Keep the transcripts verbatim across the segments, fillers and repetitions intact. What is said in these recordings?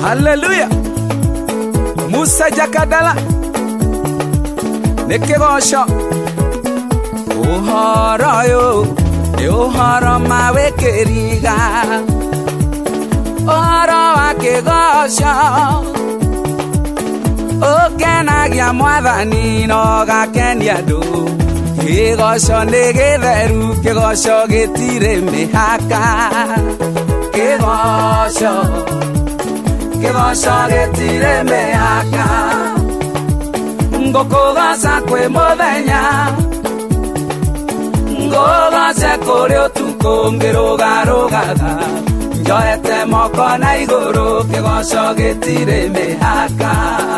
Hallelujah. Musa Jakadala Nekegosho Uhoro yo Uhoro mawekeriga Uhoro wakegosho Okenagia mwathani no gakenia ndu Kegosho negetheru kegosho getire mihaka Kegosho Kegosho getire mihaka Ngokogasa kwe muthenya Ngogase kuri utuku ngirugarugaga Njoete moko na iguru kegosho getire mihaka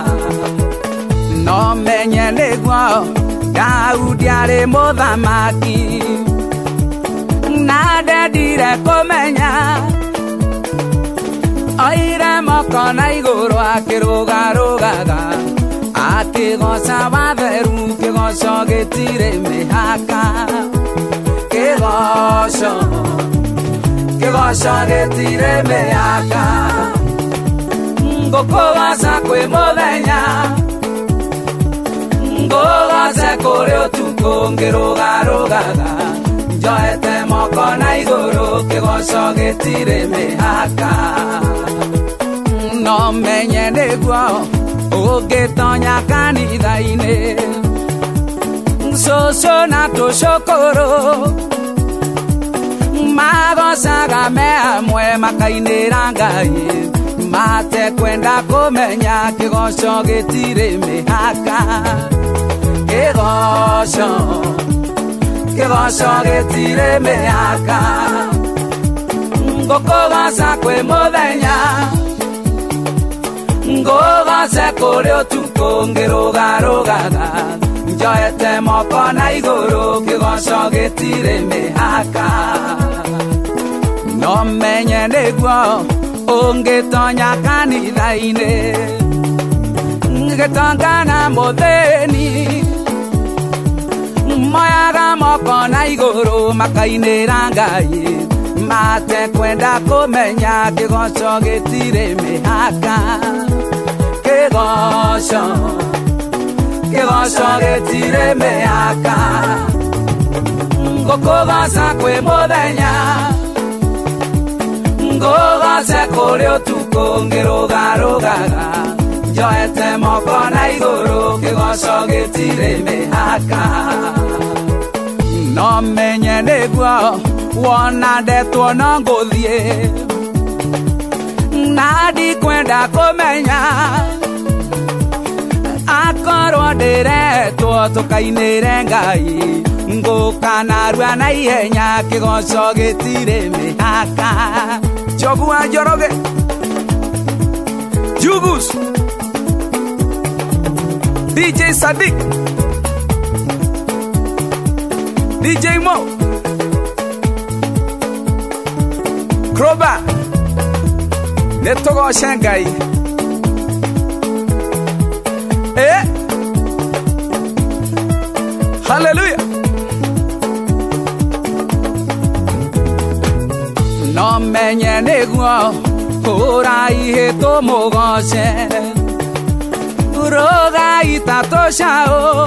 No menye niguo Daudi ari muthamaki Na ndendire kumenya Oire moko na iguru akirugarugaga Akigoca watheru kegosho getire mihaka Kegosho Kegosho getire mihaka Ngokogoca kwi muthenya Ngogoce kuri utuku ngirugarugaga Njoete moko na iguru kegosho getire mihaka No menye niguo Ugitonya kanitha-ini Cucu na tucukuru Magocaga me hamwe makainĩra Ngai Matekwenda kumenya kĩgoco gĩtirĩ mĩhaka Kĩgoco Kĩgoco gĩtirĩ mĩhaka Ngũkũgoca kwĩ mũthenya Ngogoce kuri utuku ngirugarugaga Njoete moko na iguru kegosho getire mihaka No menye niguo ungitonya kanitha-ini Ngitongana muthĩni Moyaga moko na iguru makainĩra Ngai Matekwenda kumenya kegosho getire mihaka Kegosho Kegosho getire mihaka Ngũkũgoca kwĩ muthenya Ngũgoce kuri utuku ngirugarugaga Njoete moko na iguru kegosho getire mihaka No menye niguo wona ndetwo no ngũthiĩ Na ndikwenda kumenya Akorwo ndiretwo tukainĩre Ngai Ngũkanarua na ihenya kĩgoco gĩtirĩ mĩhaka Jogu wa Njoroge Jugus D J Sadiq D J Mo Kroba Netogoce Ngai Eh Hallelujah No menye niguo Urai tumugoce Roga itatu ciao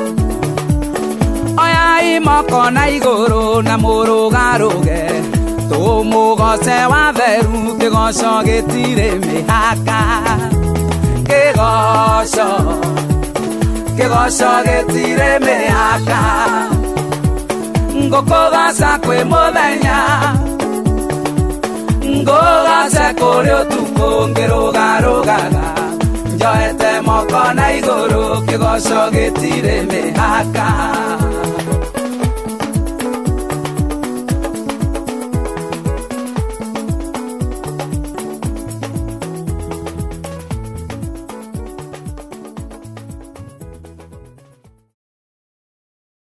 Oya moko na iguru na murugaruge Tumugoce watheru kĩgoco gĩtirĩ mĩhaka Kĩgoco Kĩgoco gĩtirĩ mĩhaka Ngũkũgoca kwĩ muthenya Ngũgoce kuri utuku ngirugarugaga Njoete moko na iguru kĩgoco gĩtirĩ mĩhaka